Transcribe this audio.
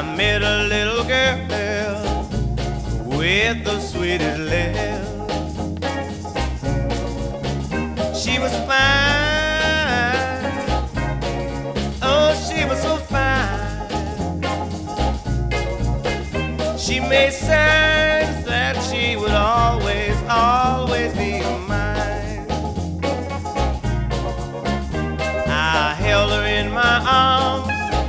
met a little girl with the sweetest lips. She was fine, oh, she was so fine. She may sound